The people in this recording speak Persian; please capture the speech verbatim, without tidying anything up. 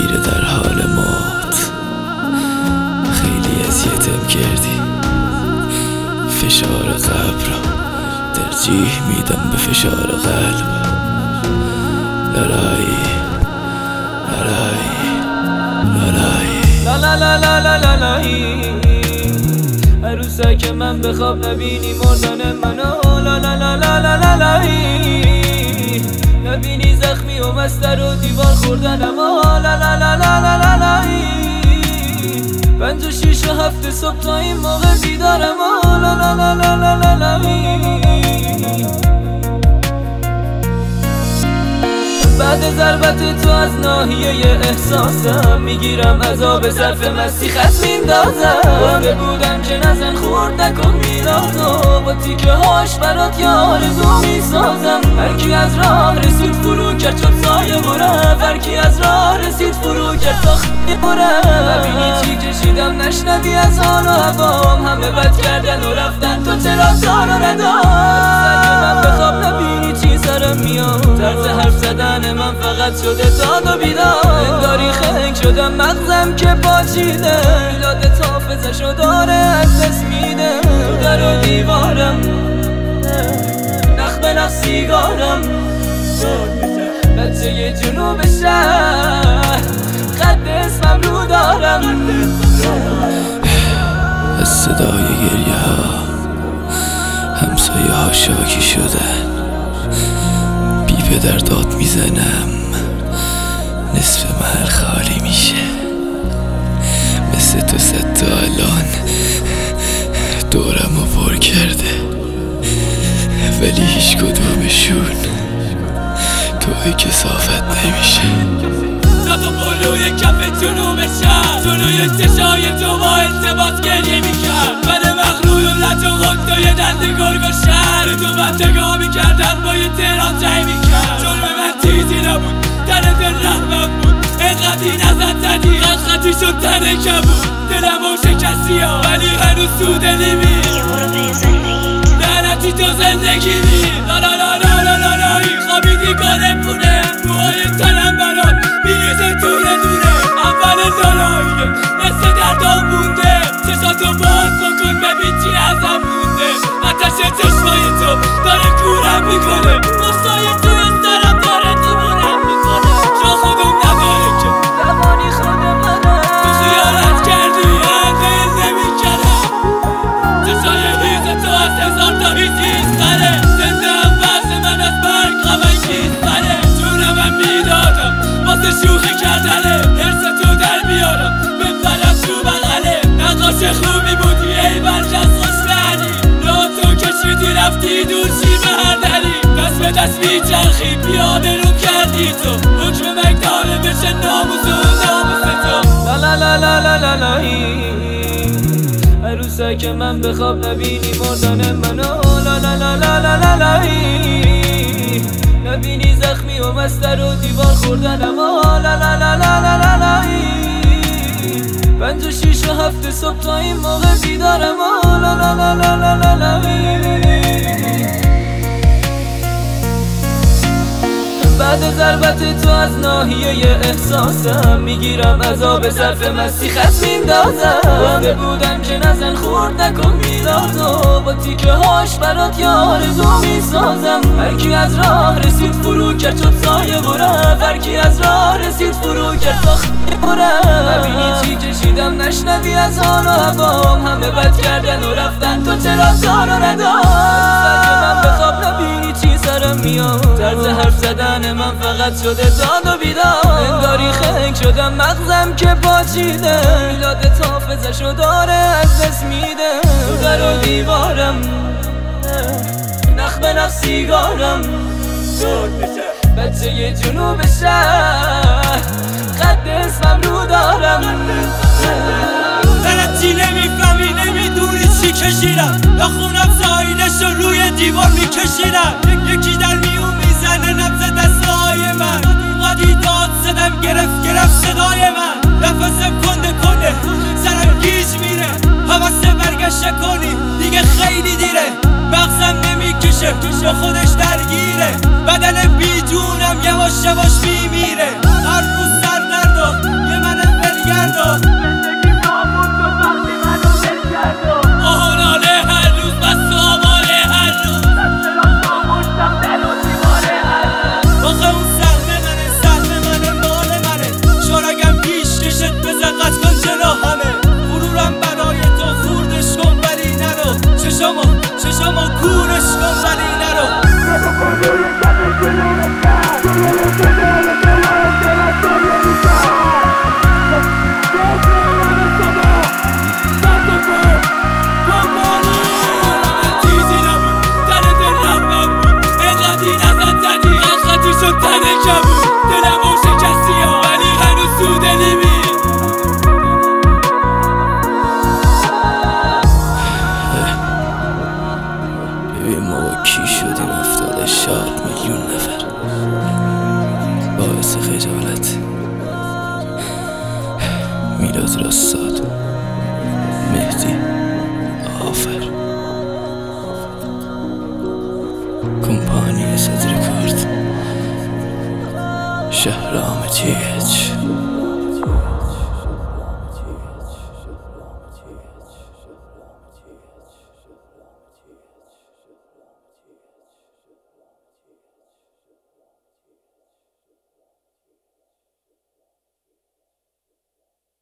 میره در حال موت. خیلی اذیتم کردی، فشار قبر را ترجیح میدم به فشار قلب. لالایی لالایی لالایی لا لا لا لا لا لا لایی عروسه که من بخواب نبینی مردن منو. لا لا لا لا لا لا لایی نبینی زخمی و مستر و دیوار خوردنم. لا لا لا لا لا لا لایی پنج و شیش و هفت صبح تا این موقع بیدارم. لا لا لا لا لا لا لایی بعد ضربت تو از ناحیه احساسم میگیرم عذاب صرف مستی خط میندازم. گفته بودم که نزن خورد نکن میلادو با تیکه هاش برات یه آرزو میسازم. هرکی از راه رسید فرو کرد شد سایه برم. هرکی از راه رسید فرو کرد تا خیلی برم. ببینی چی کشیدم نشنوی از حال و هوام. همه بد کردن و رفتن تو چرا دار و ندام. من بخواب نبینی چی سرم میاد. طرز حرف زدن من فقط شده داد و بیدار. انگاری خنگ شدم مغزم که پاچیده. یادت حافظشو داره از دست میده. تو در و دیوارم نخ به نخ سیگارم. بچه جنوب شهر خط اسمم رو دارم. از صدای گریه ها همسایه ها شاکی شدن. بی پدر داد میزنم نصف محل خالی میشه. مثل تو صد تا الان دورم رو پر کرده ولی هیچ کدومشون توی کسافت نمیشه. تو پلوی کف جنوب شهر جلوی چشای تو با التباس گریه میکرد. من مغلول و لج و غد و یه دنده گرگ و شهر تو بندگاه میکردن با یه تهران جای میکرد. جرم من چیزی نبود در دل رحمم بود. اینقدی نزد زدی خطی شد تنه کبود. دلم و شکستی ها ولی هنوز تو دلی می لعنتی تو زندگی می. لا لا لا لا لا لا لا خوابیدی گانه پونه موهای تنم برات میریزه دونه دونه. اول لالاییه مثل دردام مونده. چشاتو باز بکن ببین چی ازم مونده. آتش چشمای تو داره کورم میکنه. مستای تو سرم داره دیوونم میکنه. جا خودم نداره که زمانی خودم منم. تو خیالت کردی دل نمیکردم. چشای هیز تو از هزار تا هیزیز خره. زنده هم وقت من از برگ غمانگیز بره. جونم میدادم واسه شوخی کردنه. درس تو در بیارم بپرم تو بغله. نقاش خوبی بودی ای برجست خوشبری. را تو کشیدی رفتی دور چی به هر دری. دست به دست میچرخی پیاده رو کردی تو. حکم مگدانه بشه ناموس و ناموس تو. لا لا لا لا لا لا لایی عروسه که من بخواب نبینی مردن منو. لا لا لا لا لا لا لایی نبینی زخمی و مستر و دیوار خوردنم. لا لا لا لا لا لا لایی پنج و شیش و هفت صبح تا این موقع بیدارم. لا لا لا لا لا لا لایی بعد ضربت تو از ناحیه احساسم میگیرم عذاب صرف مستی خط میندازم. گفته بودم که نزن خورد نکن میلادو با تیکه هاش برات یه آرزو میسازم. هرکی از راه رسید فرو کرد شد سایه برم. هرکی از راه رسید فرو کرد تا خیلی برم. ببینی چی کشیدم نشنوی از حال و هوام. همه بد کردن و رفتن تو چرا دار و ندام. من بخواب نبینی چی سرم میاد. طرز حرف زدن من فقط شده داد و بیدار. انگاری خنگ شدم مغزم که پاچیده. یادت حافظشو داره از دست میده. تو در و دیوارم نخ به نخ سیگارم. بچه جنوب شهر خط اسمم رو دارم. دلت چی نمیفهمی نمیدونی چی کشیدم. یا خونم سایلش رو روی دیوار میکشیدم. یکی در میون میزنه نبض دستای من. قدی داد زدم گرفت گرفت صدای من. نفسم کنده کنده سرم گیج میره. حواسه برگشته کنی دیگه خیلی دیره. مغزم نمیکشه با خودش درگیره. بدن بی جونم یواش یواش میمیره. هر روز سر درد باعث خجالت. میلاد رستاد، مهدی آفر، کمپانی صدر کرد، شهرام جیچ.